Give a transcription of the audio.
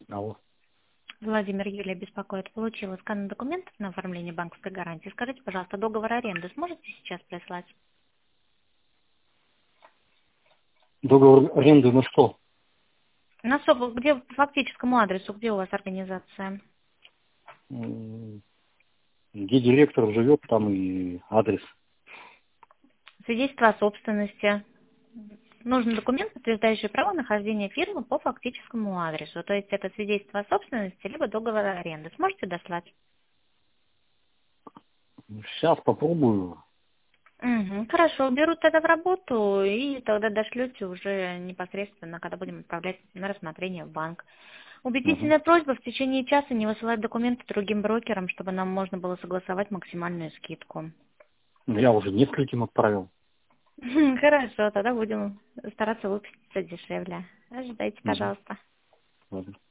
Алло. Владимир, Юлия беспокоит. Получила скан документов на оформление банковской гарантии. Скажите, пожалуйста, договор аренды сможете сейчас прислать? Договор аренды на что? Где по фактическому адресу, где у вас организация? М, Где директор живет, там и адрес. Свидетельство о собственности. Нужен документ, подтверждающий право нахождения фирмы по фактическому адресу. То есть это свидетельство о собственности, либо договор аренды. Сможете дослать? Сейчас попробую. Угу, хорошо, берут тогда в работу и тогда дошлете уже непосредственно, когда будем отправлять на рассмотрение в банк. Мгм. Убедительная просьба в течение часа не высылать документы другим брокерам, чтобы нам можно было согласовать максимальную скидку. Я уже нескольким отправил. Хорошо, тогда будем стараться выпуститься дешевле. Ожидайте, Мгм. пожалуйста. Ладно.